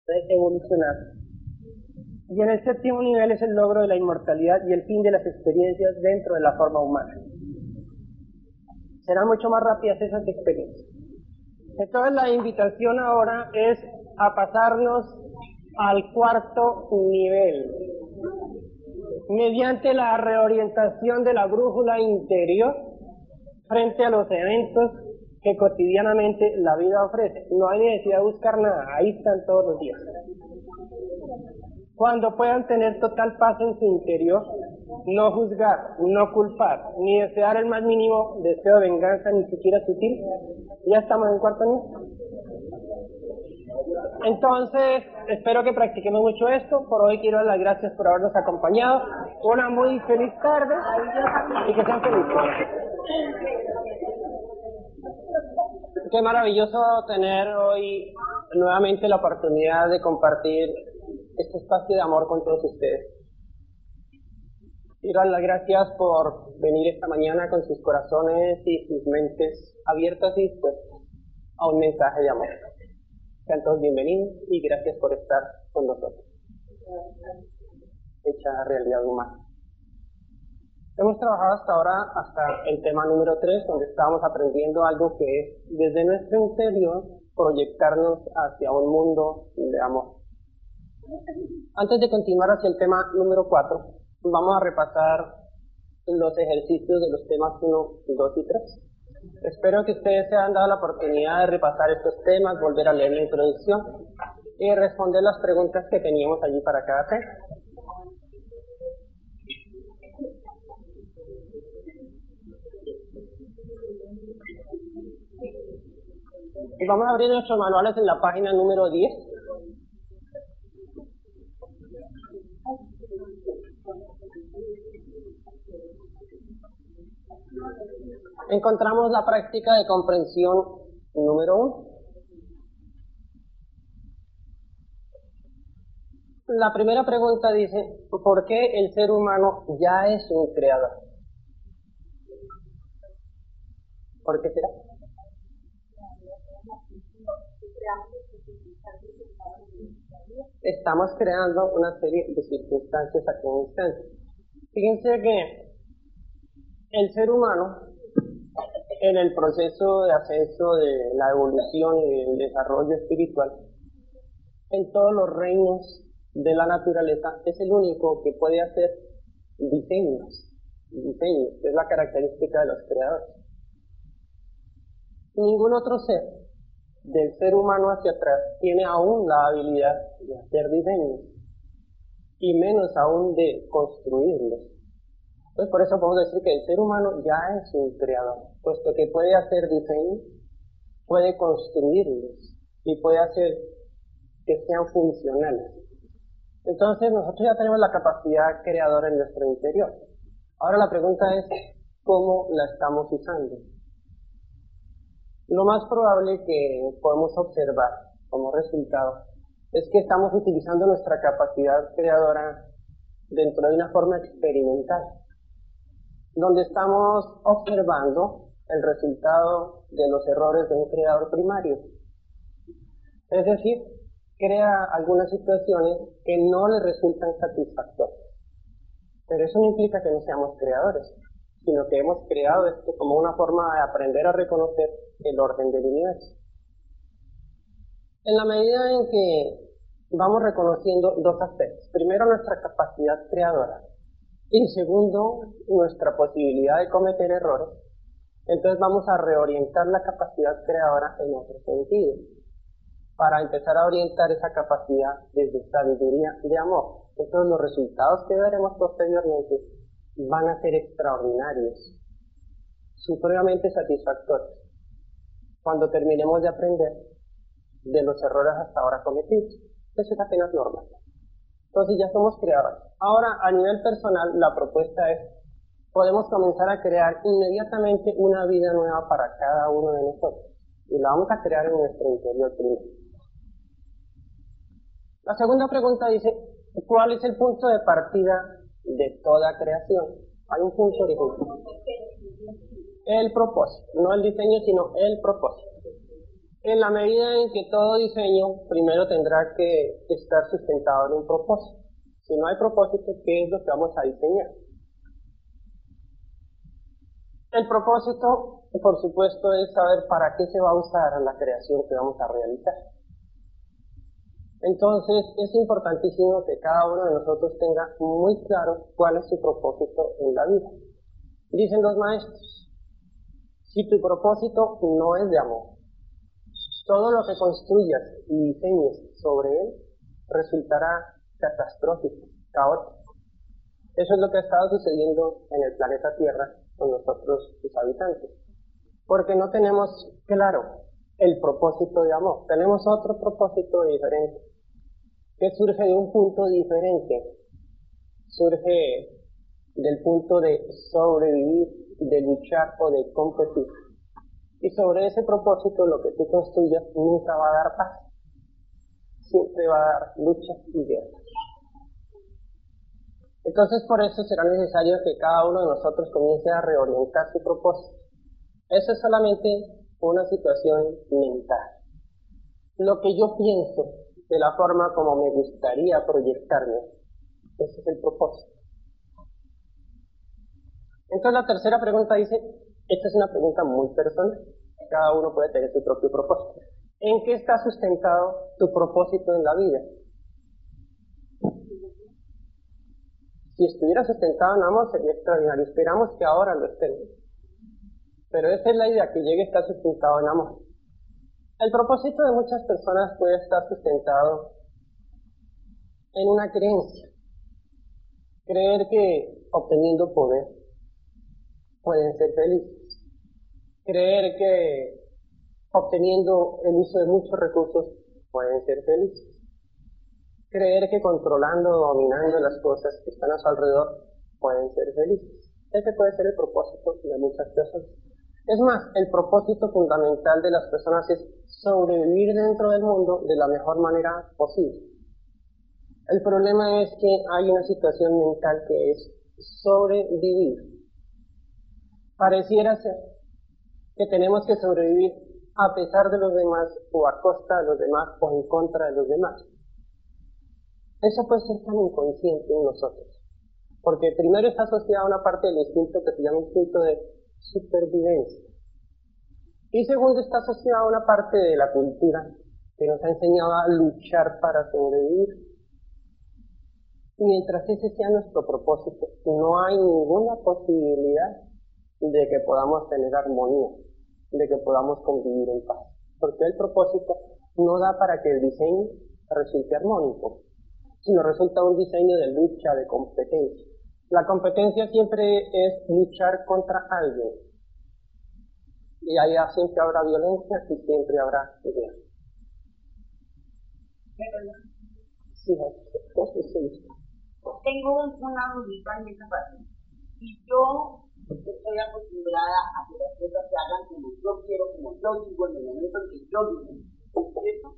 de evolucionar. Y en el séptimo nivel es el logro de la inmortalidad y el fin de las experiencias dentro de la forma humana. Serán mucho más rápidas esas experiencias. Entonces la invitación ahora es a pasarnos al cuarto nivel, mediante la reorientación de la brújula interior frente a los eventos que cotidianamente la vida ofrece. No hay necesidad de buscar nada, ahí están todos los días. Cuando puedan tener total paz en su interior, no juzgar, no culpar, ni desear el más mínimo deseo de venganza, ni siquiera sutil, ya estamos en cuarto nivel. Entonces, espero que practiquemos mucho esto. Por hoy quiero dar las gracias por habernos acompañado. Una muy feliz tarde y que sean felices. Qué maravilloso tener hoy nuevamente la oportunidad de compartir este espacio de amor con todos ustedes. Quiero dar las gracias por venir esta mañana con sus corazones y sus mentes abiertas y dispuestas a un mensaje de amor. Sean todos bienvenidos y gracias por estar con nosotros. Hecha realidad humana. Hemos trabajado hasta ahora, hasta el tema número 3, donde estábamos aprendiendo algo que es, desde nuestro interior, proyectarnos hacia un mundo de amor. Antes de continuar hacia el tema número 4, vamos a repasar los ejercicios de los temas 1, 2 y 3. Espero que ustedes se hayan dado la oportunidad de repasar estos temas, volver a leer la introducción y responder las preguntas que teníamos allí para cada tema. Y vamos a abrir nuestros manuales en la página número 10. Encontramos la práctica de comprensión número 1. La primera pregunta dice, ¿por qué el ser humano ya es un creador? ¿Por qué será? Estamos creando una serie de circunstancias aquí en el instante. Fíjense que el ser humano, en el proceso de ascenso de la evolución y del desarrollo espiritual, en todos los reinos de la naturaleza, es el único que puede hacer diseños, que es la característica de los creadores. Ningún otro ser, del ser humano hacia atrás, tiene aún la habilidad de hacer diseños, y menos aún de construirlos. Entonces, por eso podemos decir que el ser humano ya es un creador, puesto que puede hacer diseños, puede construirlos, y puede hacer que sean funcionales. Entonces, nosotros ya tenemos la capacidad creadora en nuestro interior. Ahora la pregunta es, ¿cómo la estamos usando? Lo más probable que podemos observar como resultado es que estamos utilizando nuestra capacidad creadora dentro de una forma experimental, donde estamos observando el resultado de los errores de un creador primario. Es decir, crea algunas situaciones que no le resultan satisfactorias. Pero eso no implica que no seamos creadores, sino que hemos creado esto como una forma de aprender a reconocer el orden del universo. En la medida en que vamos reconociendo dos aspectos. Primero, nuestra capacidad creadora. Y segundo, nuestra posibilidad de cometer errores. Entonces vamos a reorientar la capacidad creadora en otro sentido, para empezar a orientar esa capacidad desde sabiduría de amor. Entonces los resultados que veremos posteriormente van a ser extraordinarios, supremamente satisfactorios, cuando terminemos de aprender de los errores hasta ahora cometidos. Eso es apenas normal. Entonces ya somos creadores. Ahora, a nivel personal, la propuesta es, podemos comenzar a crear inmediatamente una vida nueva para cada uno de nosotros. Y la vamos a crear en nuestro interior primero. La segunda pregunta dice, ¿cuál es el punto de partida de toda creación? Hay un punto original. El propósito, no el diseño, sino el propósito. En la medida en que todo diseño primero tendrá que estar sustentado en un propósito. Si no hay propósito, ¿qué es lo que vamos a diseñar? El propósito, por supuesto, es saber para qué se va a usar la creación que vamos a realizar. Entonces, es importantísimo que cada uno de nosotros tenga muy claro cuál es su propósito en la vida. Dicen los maestros, si tu propósito no es de amor, todo lo que construyas y diseñes sobre él resultará catastrófico, caótico. Eso es lo que ha estado sucediendo en el planeta Tierra con nosotros, sus habitantes. Porque no tenemos claro el propósito de amor. Tenemos otro propósito diferente, que surge de un punto diferente. Surge del punto de sobrevivir, de luchar o de competir. Y sobre ese propósito, lo que tú construyas nunca va a dar paz. Siempre va a dar lucha y guerra. Entonces, por eso será necesario que cada uno de nosotros comience a reorientar su propósito. Eso es solamente una situación mental. Lo que yo pienso, de la forma como me gustaría proyectarme, ese es el propósito. Entonces, la tercera pregunta dice, esta es una pregunta muy personal. Cada uno puede tener su propio propósito. ¿En qué está sustentado tu propósito en la vida? Si estuviera sustentado en amor sería extraordinario. Esperamos que ahora lo estén. Pero esa es la idea, que llegue a estar sustentado en amor. El propósito de muchas personas puede estar sustentado en una creencia. Creer que obteniendo poder pueden ser felices. Creer que obteniendo el uso de muchos recursos pueden ser felices. Creer que controlando o dominando las cosas que están a su alrededor pueden ser felices. Ese puede ser el propósito de muchas personas. Es más, el propósito fundamental de las personas es sobrevivir dentro del mundo de la mejor manera posible. El problema es que hay una situación mental que es sobrevivir. Pareciera ser que tenemos que sobrevivir a pesar de los demás, o a costa de los demás, o en contra de los demás. Eso puede ser tan inconsciente en nosotros, porque primero está asociado a una parte del instinto que se llama instinto de supervivencia, y segundo está asociado a una parte de la cultura que nos ha enseñado a luchar para sobrevivir. Mientras ese sea nuestro propósito, no hay ninguna posibilidad de que podamos tener armonía, de que podamos convivir en paz, porque el propósito no da para que el diseño resulte armónico, sino resulta un diseño de lucha, de competencia. La competencia siempre es luchar contra alguien, y allá siempre habrá violencia y siempre habrá guerra. Sí, sí. Tengo una dudita en esa parte. Si yo estoy acostumbrada a que las cosas se hagan como yo quiero, como yo digo, en el momento en que yo digo, ¿cierto?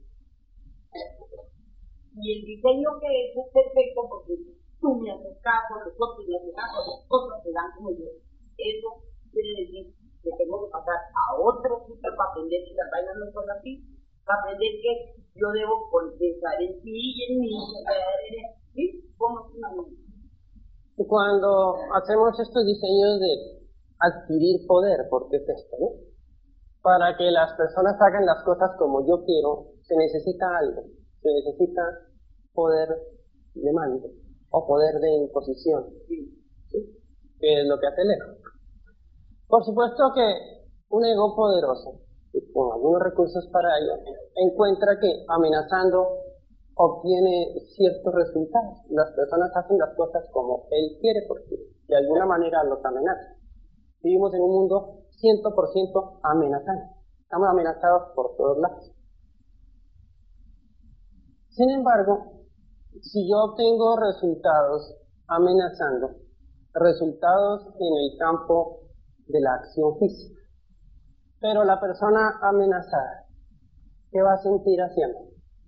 Y el diseño que es perfecto porque tú me haces caso, los otros me hacen caso, los otros te dan como yo. Eso quiere decir que tengo que pasar a otro sitio para aprender que las vainas no son así, para aprender que yo debo pensar en ti y en mí, ¿sí? ¿Cómo es una ley? Cuando hacemos estos diseños de adquirir poder, porque es esto, ¿no? Para que las personas hagan las cosas como yo quiero, se necesita algo, se necesita poder de mando o poder de imposición, ¿sí? Que es lo que hace el ego. Por supuesto que un ego poderoso, y con algunos recursos para ello, encuentra que amenazando obtiene ciertos resultados. Las personas hacen las cosas como él quiere porque de alguna manera los amenaza. Vivimos en un mundo 100% amenazante. Estamos amenazados por todos lados. Sin embargo, si yo obtengo resultados amenazando, resultados en el campo de la acción física, pero la persona amenazada, ¿qué va a sentir haciendo?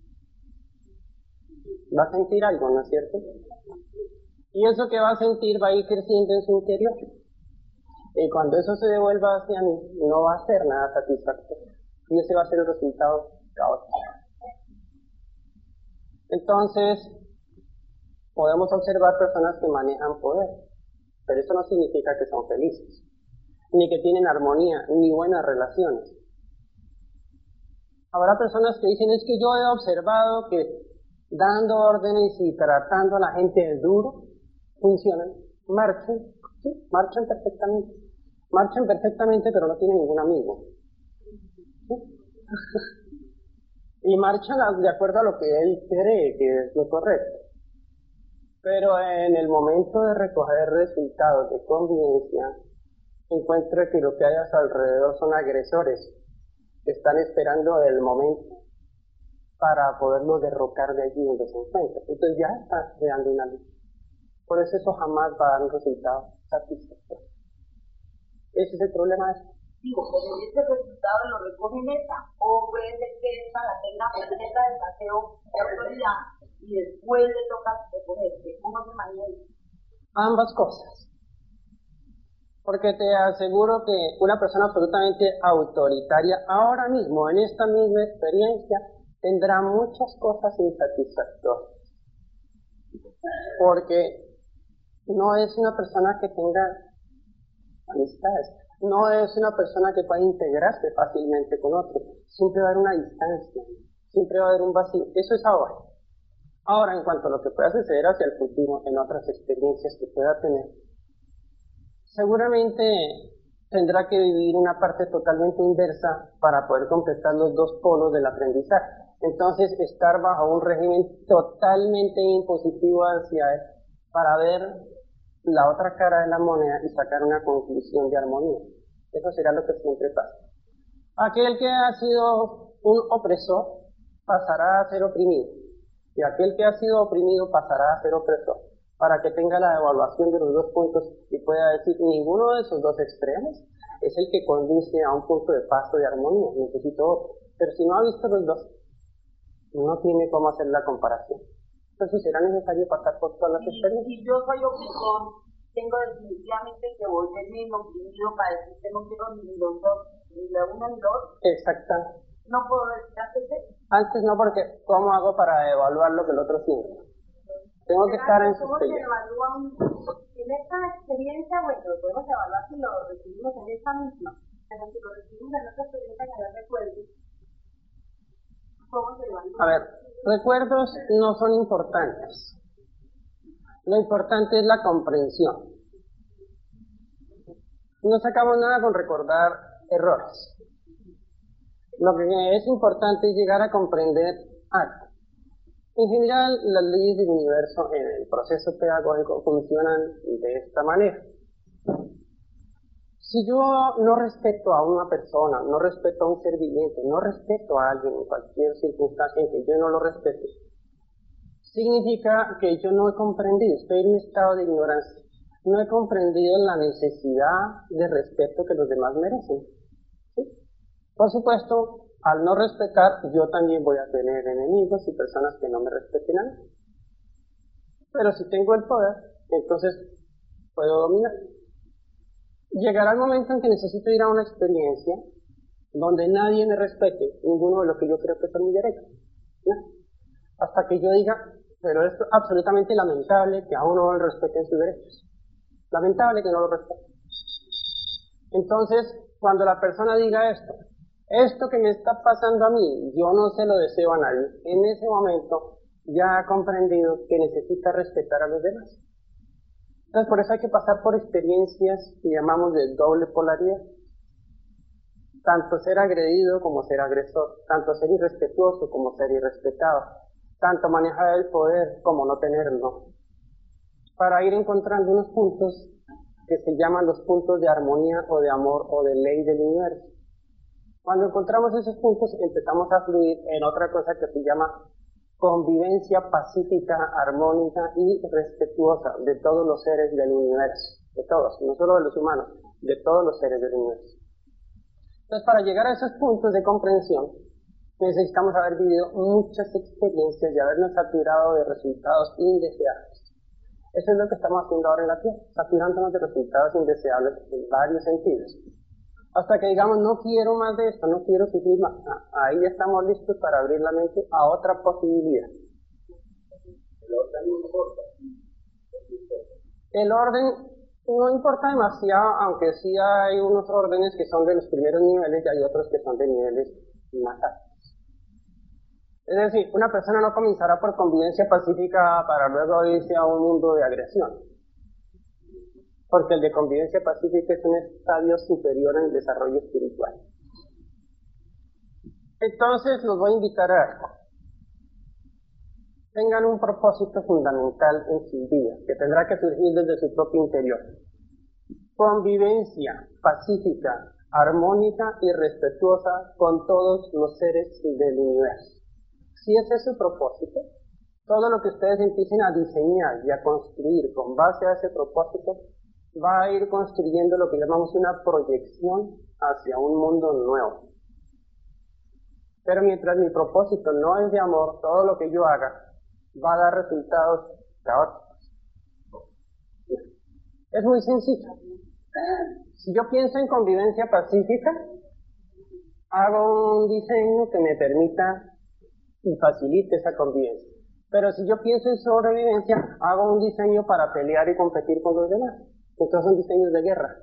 Va a sentir algo, ¿no es cierto? Y eso que va a sentir va a ir creciendo en su interior. Y cuando eso se devuelva hacia mí, no va a ser nada satisfactorio. y ese va a ser el resultado caótico. Entonces, podemos observar personas que manejan poder, pero eso no significa que son felices, ni que tienen armonía, ni buenas relaciones. Habrá personas que dicen, es que yo he observado que dando órdenes y tratando a la gente duro, funcionan, marchan, ¿sí? Marchan perfectamente, pero no tienen ningún amigo. ¿Sí? Y marchan de acuerdo a lo que él cree que es lo correcto. Pero en el momento de recoger resultados de convivencia, encuentra que lo que hay a su alrededor son agresores que están esperando el momento para poderlo derrocar de allí donde se encuentra. Entonces ya está creando una lucha. Por eso jamás va a dar un resultado satisfactorio. Ese es el problema de esto. Digo, pero ese resultado lo recoge esta, o puede ser que esta la tenga completa de paseo de autoridad y después le toca recogerse. ¿Cómo se maneja? Ambas cosas. Porque te aseguro que una persona absolutamente autoritaria, ahora mismo, en esta misma experiencia, tendrá muchas cosas insatisfactorias. Porque no es una persona que tenga amistades, no es una persona que pueda integrarse fácilmente con otros. Siempre va a haber una distancia, siempre va a haber un vacío. Eso es ahora. Ahora, en cuanto a lo que pueda suceder hacia el futuro, en otras experiencias que pueda tener, seguramente tendrá que vivir una parte totalmente inversa para poder completar los dos polos del aprendizaje. Entonces, estar bajo un régimen totalmente impositivo hacia él para ver la otra cara de la moneda y sacar una conclusión de armonía. Eso será lo que siempre pasa. Aquel que ha sido un opresor pasará a ser oprimido, y aquel que ha sido oprimido pasará a ser opresor, para que tenga la evaluación de los dos puntos y pueda decir, ninguno de esos dos extremos es el que conduce a un punto de paz o de armonía, necesito otro. Pero si no ha visto los dos, no tiene cómo hacer la comparación. Entonces será necesario pasar por todas las experiencias. Si yo soy oprimor, tengo definitivamente que volverme oprimido para decir que no quiero ni los dos, ni la una ni la otra. Exactamente. No puedo decir antes. Antes no, porque ¿cómo hago para evaluar lo que el otro siente? Tengo que estar en su experiencia. En esta experiencia, bueno, lo podemos evaluar si lo recibimos en esta misma, pero si lo recibimos en otra experiencia que no recuerdo, ¿cómo se evalúa? A ver, recuerdos no son importantes. Lo importante es la comprensión. No sacamos nada con recordar errores. Lo que es importante es llegar a comprender algo. En general, las leyes del universo en el proceso pedagógico funcionan de esta manera. Si yo no respeto a una persona, no respeto a un ser viviente, no respeto a alguien en cualquier circunstancia en que yo no lo respete, significa que yo no he comprendido, estoy en un estado de ignorancia, no he comprendido la necesidad de respeto que los demás merecen. ¿Sí? Por supuesto, al no respetar, yo también voy a tener enemigos y personas que no me respeten a mí. Pero si tengo el poder, entonces puedo dominar. Llegará el momento en que necesito ir a una experiencia donde nadie me respete ninguno de lo que yo creo que son mis derechos, ¿no? Hasta que yo diga, pero es absolutamente lamentable que a uno no le respeten sus derechos. Lamentable que no lo respeten. Entonces, cuando la persona diga esto que me está pasando a mí, yo no se lo deseo a nadie, en ese momento ya ha comprendido que necesita respetar a los demás. Entonces, por eso hay que pasar por experiencias que llamamos de doble polaridad. Tanto ser agredido como ser agresor, tanto ser irrespetuoso como ser irrespetado, tanto manejar el poder como no tenerlo, para ir encontrando unos puntos que se llaman los puntos de armonía o de amor o de ley del universo. Cuando encontramos esos puntos, empezamos a fluir en otra cosa que se llama convivencia pacífica, armónica y respetuosa de todos los seres del universo, de todos, no solo de los humanos, de todos los seres del universo. Entonces, para llegar a esos puntos de comprensión, necesitamos haber vivido muchas experiencias y habernos saturado de resultados indeseables. Eso es lo que estamos haciendo ahora en la Tierra, saturándonos de resultados indeseables en varios sentidos. Hasta que digamos, no quiero más de esto, no quiero sufrir más. Ahí estamos listos para abrir la mente a otra posibilidad. El orden no importa demasiado, aunque sí hay unos órdenes que son de los primeros niveles y hay otros que son de niveles más altos. Es decir, una persona no comenzará por convivencia pacífica para luego irse a un mundo de agresión. Porque el de convivencia pacífica es un estadio superior en el desarrollo espiritual. Entonces los voy a invitar a algo. Tengan un propósito fundamental en sus vidas, que tendrá que surgir desde su propio interior. Convivencia pacífica, armónica y respetuosa con todos los seres del universo. Si ese es su propósito, todo lo que ustedes empiecen a diseñar y a construir con base a ese propósito, va a ir construyendo lo que llamamos una proyección hacia un mundo nuevo. Pero mientras mi propósito no es de amor, todo lo que yo haga va a dar resultados caóticos. Es muy sencillo. Si yo pienso en convivencia pacífica, hago un diseño que me permita y facilite esa convivencia. Pero si yo pienso en sobrevivencia, hago un diseño para pelear y competir con los demás. Entonces son diseños de guerra.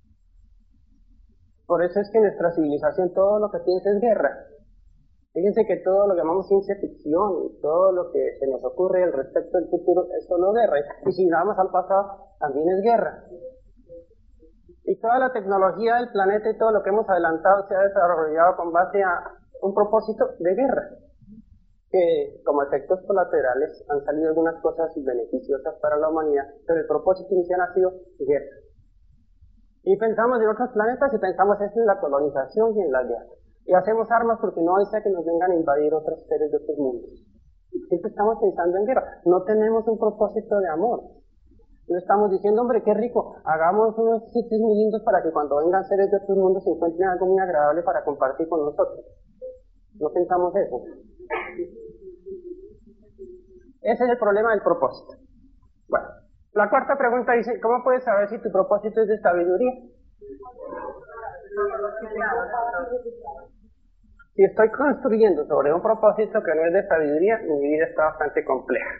Por eso es que en nuestra civilización todo lo que piensa es guerra. Fíjense que todo lo que llamamos ciencia ficción y todo lo que se nos ocurre al respecto del futuro es solo guerra. Y si vamos al pasado, también es guerra. Y toda la tecnología del planeta y todo lo que hemos adelantado se ha desarrollado con base a un propósito de guerra. Que como efectos colaterales han salido algunas cosas beneficiosas para la humanidad, pero el propósito inicial ha sido guerra. Y pensamos en otros planetas y pensamos en la colonización y en la guerra. Y hacemos armas porque no desea que nos vengan a invadir otros seres de otros mundos. Siempre estamos pensando en guerra. No tenemos un propósito de amor. No estamos diciendo, hombre, qué rico, hagamos unos sitios muy lindos para que cuando vengan seres de otros mundos se encuentren algo muy agradable para compartir con nosotros. No pensamos eso. Ese es el problema del propósito. Bueno, la cuarta pregunta dice, ¿cómo puedes saber si tu propósito es de sabiduría? Si estoy construyendo sobre un propósito que no es de sabiduría, mi vida está bastante compleja.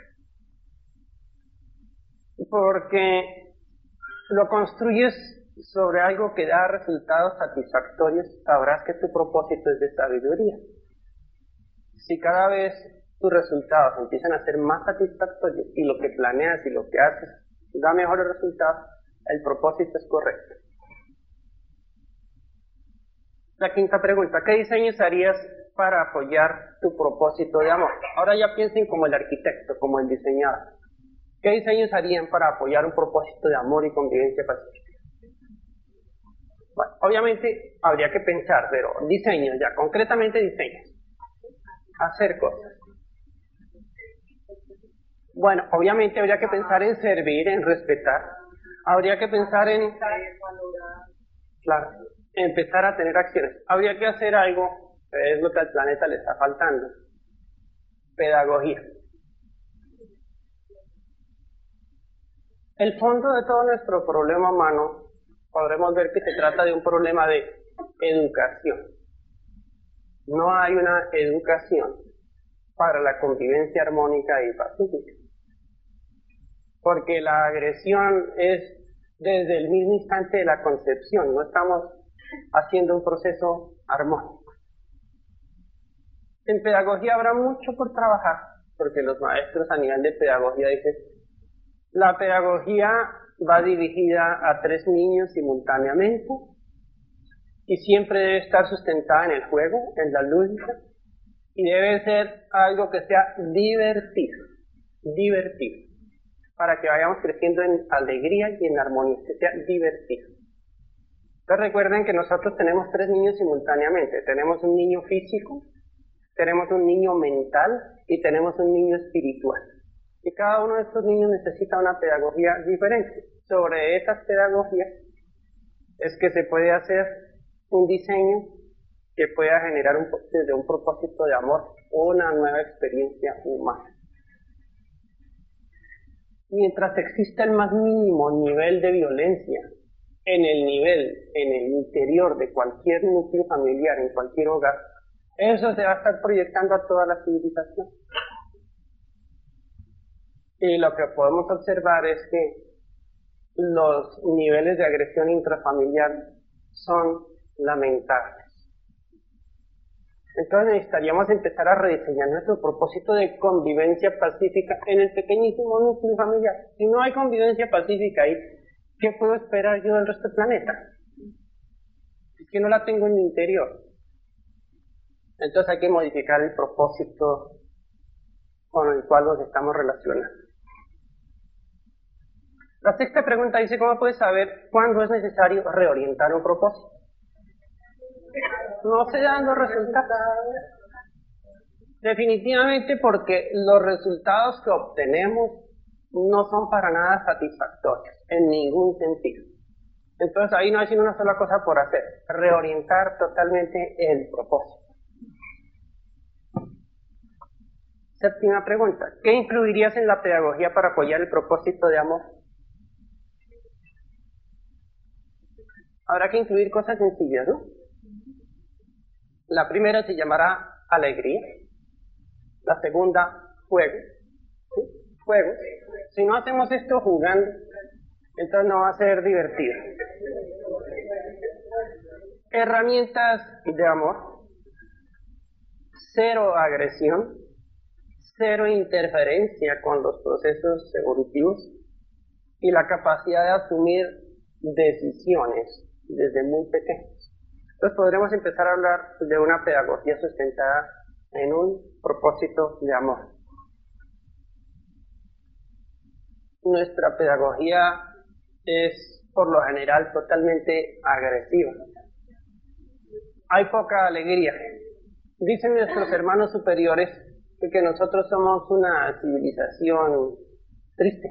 Porque lo construyes sobre algo que da resultados satisfactorios, sabrás que tu propósito es de sabiduría. Si cada vez tus resultados empiezan a ser más satisfactorios y lo que planeas y lo que haces da mejores resultados, el propósito es correcto. La quinta pregunta, ¿qué diseños harías para apoyar tu propósito de amor? Ahora ya piensen como el arquitecto, como el diseñador. ¿Qué diseños harían para apoyar un propósito de amor y convivencia pacífica? Bueno, obviamente habría que pensar, pero diseños ya, concretamente diseños. Hacer cosas. Bueno, obviamente habría que pensar en servir, en respetar. Habría que pensar en... Claro, empezar a tener acciones. Habría que hacer algo, que es lo que al planeta le está faltando. Pedagogía. El fondo de todo nuestro problema humano, podremos ver que se trata de un problema de educación. No hay una educación para la convivencia armónica y pacífica. Porque la agresión es desde el mismo instante de la concepción, no estamos haciendo un proceso armónico. En pedagogía habrá mucho por trabajar, porque los maestros a nivel de pedagogía dicen, la pedagogía va dirigida a 3 niños simultáneamente y siempre debe estar sustentada en el juego, en la lúdica, y debe ser algo que sea divertido, para que vayamos creciendo en alegría y en armonía, que sea divertido. Entonces recuerden que nosotros tenemos 3 niños simultáneamente, tenemos un niño físico, tenemos un niño mental y tenemos un niño espiritual. Y cada uno de estos niños necesita una pedagogía diferente. Sobre esas pedagogías es que se puede hacer un diseño que pueda generar desde un propósito de amor una nueva experiencia humana. Mientras exista el más mínimo nivel de violencia en el nivel, en el interior de cualquier núcleo familiar, en cualquier hogar, eso se va a estar proyectando a toda la civilización. Y lo que podemos observar es que los niveles de agresión intrafamiliar son lamentables. Entonces necesitaríamos empezar a rediseñar nuestro propósito de convivencia pacífica en el pequeñísimo núcleo familiar. Si no hay convivencia pacífica ahí, ¿qué puedo esperar yo del resto del planeta? Es que no la tengo en mi interior. Entonces hay que modificar el propósito con el cual nos estamos relacionando. La sexta pregunta dice, ¿cómo puedes saber cuándo es necesario reorientar un propósito? No se dan los resultados. Definitivamente porque los resultados que obtenemos no son para nada satisfactorios, en ningún sentido. Entonces ahí no hay sino una sola cosa por hacer, reorientar totalmente el propósito. Séptima pregunta, ¿qué incluirías en la pedagogía para apoyar el propósito de amor? Habrá que incluir cosas sencillas, ¿no? La primera se llamará alegría. La segunda, juego. ¿Sí? Juego. Si no hacemos esto jugando, entonces no va a ser divertido. Herramientas de amor. Cero agresión. Cero interferencia con los procesos evolutivos. Y la capacidad de asumir decisiones desde muy pequeños. Entonces podremos empezar a hablar de una pedagogía sustentada en un propósito de amor. Nuestra pedagogía es por lo general totalmente agresiva. Hay poca alegría. Dicen nuestros hermanos superiores que nosotros somos una civilización triste.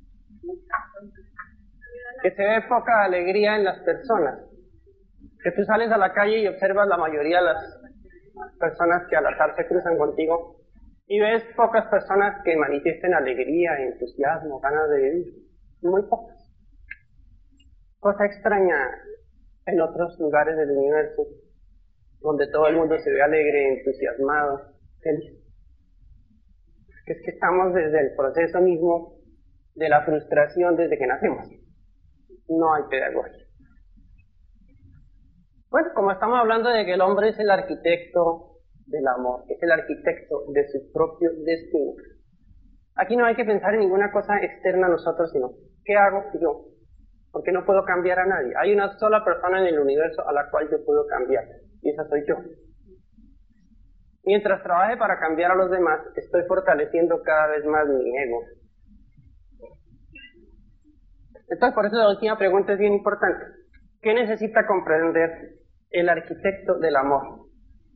Que se ve poca alegría en las personas. Que tú sales a la calle y observas la mayoría de las personas que al azar se cruzan contigo y ves pocas personas que manifiesten alegría, entusiasmo, ganas de vivir. Muy pocas. Cosa extraña en otros lugares del universo, donde todo el mundo se ve alegre, entusiasmado, feliz. Es que estamos desde el proceso mismo de la frustración desde que nacemos. No hay pedagogía. Bueno, como estamos hablando de que el hombre es el arquitecto del amor, es el arquitecto de su propio destino, aquí no hay que pensar en ninguna cosa externa a nosotros, sino ¿qué hago yo? Porque no puedo cambiar a nadie. Hay una sola persona en el universo a la cual yo puedo cambiar, y esa soy yo. Mientras trabaje para cambiar a los demás, estoy fortaleciendo cada vez más mi ego. Entonces, por eso la última pregunta es bien importante. ¿Qué necesita comprender el arquitecto del amor?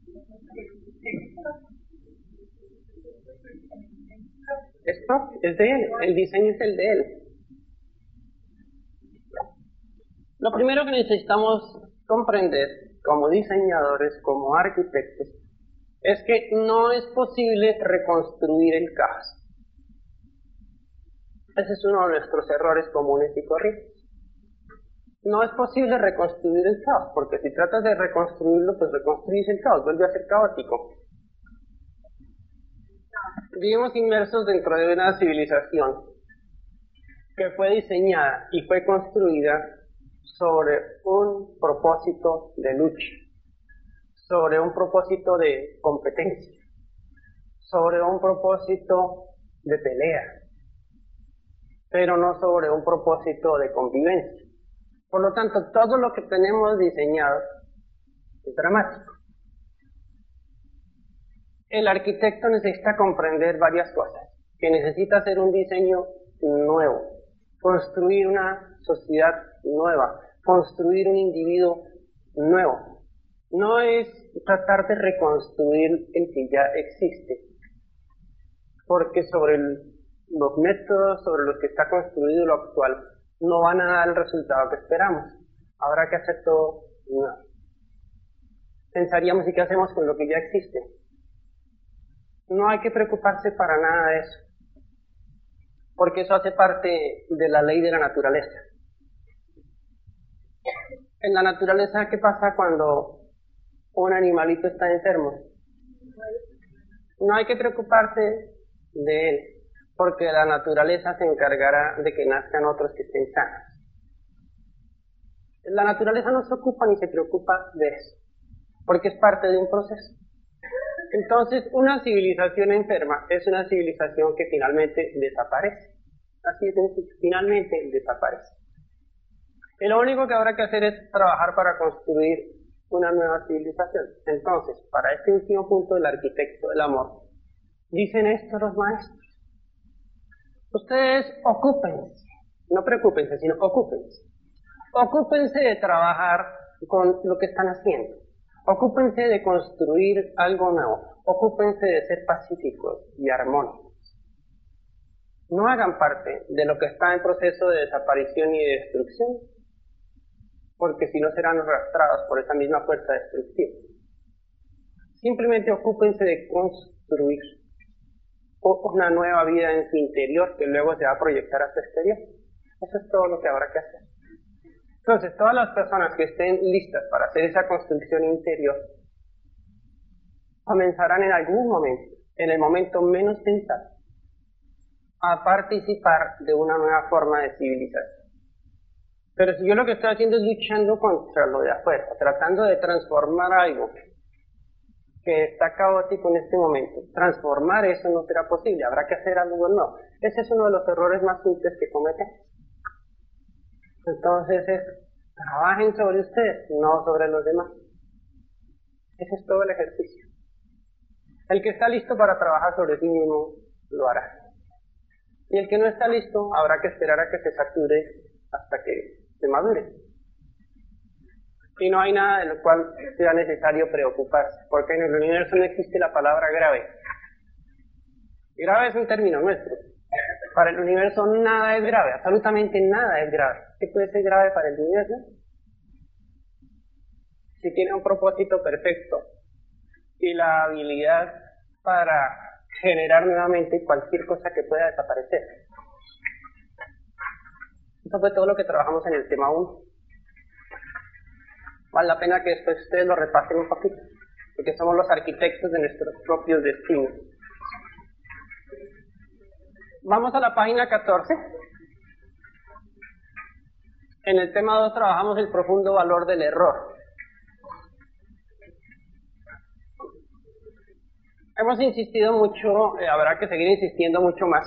Esto es de él, el diseño es el de él. Lo primero que necesitamos comprender como diseñadores, como arquitectos, es que no es posible reconstruir el caos. Ese es uno de nuestros errores comunes y corrientes. No es posible reconstruir el caos, porque si tratas de reconstruirlo, pues reconstruyes el caos, vuelve a ser caótico. Vivimos inmersos dentro de una civilización que fue diseñada y fue construida sobre un propósito de lucha, sobre un propósito de competencia, sobre un propósito de pelea, pero no sobre un propósito de convivencia. Por lo tanto, todo lo que tenemos diseñado es dramático. El arquitecto necesita comprender varias cosas, que necesita hacer un diseño nuevo, construir una sociedad nueva, construir un individuo nuevo. No es tratar de reconstruir el que ya existe, porque sobre los métodos sobre los que está construido lo actual no van a dar el resultado que esperamos. Habrá que hacer todo nuevo. Pensaríamos, ¿y qué hacemos con lo que ya existe? No hay que preocuparse para nada de eso, porque eso hace parte de la ley de la naturaleza. En la naturaleza, ¿qué pasa cuando un animalito está enfermo? No hay que preocuparse de él, porque la naturaleza se encargará de que nazcan otros que estén sanos. La naturaleza no se ocupa ni se preocupa de eso, porque es parte de un proceso. Entonces, una civilización enferma es una civilización que finalmente desaparece. Así es, finalmente desaparece. Y lo único que habrá que hacer es trabajar para construir una nueva civilización. Entonces, para este último punto del arquitecto del amor, dicen esto los maestros. Ustedes ocúpense, no preocúpense, sino ocúpense. Ocúpense de trabajar con lo que están haciendo. Ocúpense de construir algo nuevo. Ocúpense de ser pacíficos y armónicos. No hagan parte de lo que está en proceso de desaparición y de destrucción, porque si no serán arrastrados por esa misma fuerza destructiva. Simplemente ocúpense de construir una nueva vida en su interior que luego se va a proyectar a su exterior. Eso es todo lo que habrá que hacer. Entonces, todas las personas que estén listas para hacer esa construcción interior comenzarán en algún momento, en el momento menos pensado, a participar de una nueva forma de civilización. Pero si yo lo que estoy haciendo es luchando contra lo de afuera, tratando de transformar algo que está caótico en este momento, transformar eso no será posible, habrá que hacer algo nuevo. Ese es uno de los errores más simples que cometemos. Entonces trabajen sobre ustedes, no sobre los demás. Ese es todo el ejercicio. El que está listo para trabajar sobre sí mismo, lo hará. Y el que no está listo, habrá que esperar a que se sature hasta que se madure. Y no hay nada de lo cual sea necesario preocuparse, porque en el universo no existe la palabra grave. Grave es un término nuestro. Para el universo nada es grave, absolutamente nada es grave. ¿Qué puede ser grave para el universo? Si tiene un propósito perfecto y la habilidad para generar nuevamente cualquier cosa que pueda desaparecer. Eso fue todo lo que trabajamos en el tema 1. Vale la pena que después ustedes lo repasen un poquito, porque somos los arquitectos de nuestros propios destinos. Vamos a la página 14. En el tema 2 trabajamos el profundo valor del error. Hemos insistido mucho, habrá que seguir insistiendo mucho más,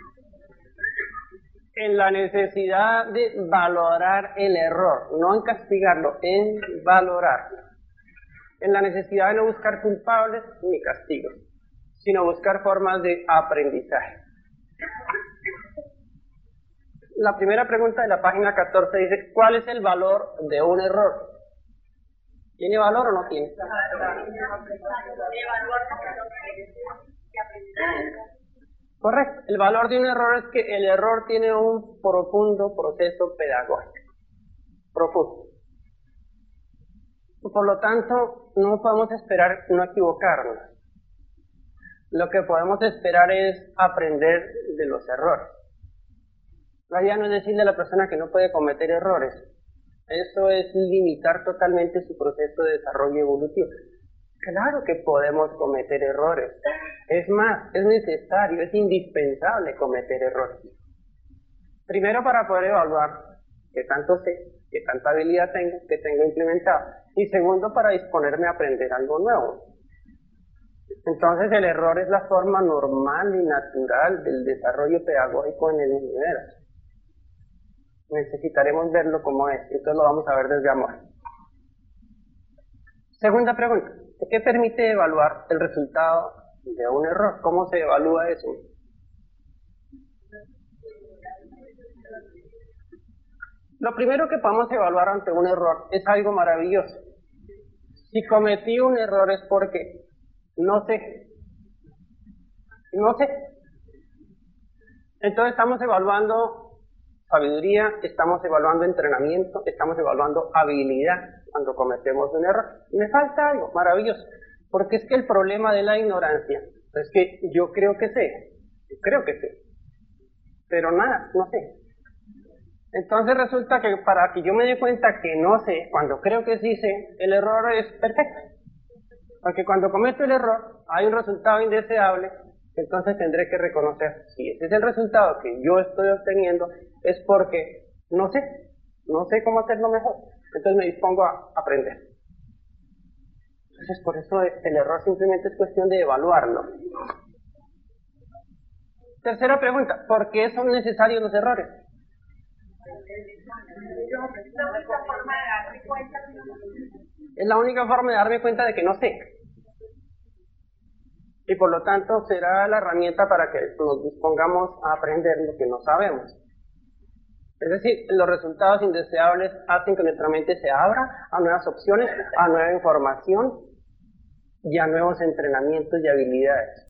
en la necesidad de valorar el error, no en castigarlo, en valorarlo. En la necesidad de no buscar culpables ni castigos, sino buscar formas de aprendizaje. La primera pregunta de la página 14 dice, ¿cuál es el valor de un error? ¿Tiene valor o no tiene? Correcto. El valor de un error es que el error tiene un profundo proceso pedagógico. Profundo. Por lo tanto, no podemos esperar no equivocarnos. Lo que podemos esperar es aprender de los errores. La idea no es decirle a la persona que no puede cometer errores. Eso es limitar totalmente su proceso de desarrollo evolutivo. Claro que podemos cometer errores. Es más, es necesario, es indispensable cometer errores. Primero para poder evaluar qué tanto sé, qué tanta habilidad tengo, qué tengo implementado. Y segundo, para disponerme a aprender algo nuevo. Entonces el error es la forma normal y natural del desarrollo pedagógico en el universo. Necesitaremos verlo como es, entonces lo vamos a ver desde amor. Segunda pregunta, ¿qué permite evaluar el resultado de un error? ¿Cómo se evalúa eso? Lo primero que podemos evaluar ante un error es algo maravilloso. Si cometí un error es porque no sé. No sé. Entonces estamos evaluando sabiduría, estamos evaluando entrenamiento, estamos evaluando habilidad cuando cometemos un error. Y me falta algo maravilloso, porque es que el problema de la ignorancia es que yo creo que sé, pero nada, no sé. Entonces resulta que para que yo me dé cuenta que no sé, cuando creo que sí sé, el error es perfecto. Porque cuando cometo el error, hay un resultado indeseable, entonces tendré que reconocer si ese es el resultado que yo estoy obteniendo, es porque no sé cómo hacerlo mejor. Entonces me dispongo a aprender. Entonces por eso el error simplemente es cuestión de evaluarlo. Tercera pregunta, ¿por qué son necesarios los errores? Es la única forma de darme cuenta de que no sé. Y por lo tanto será la herramienta para que nos dispongamos a aprender lo que no sabemos. Es decir, los resultados indeseables hacen que nuestra mente se abra a nuevas opciones, a nueva información y a nuevos entrenamientos y habilidades.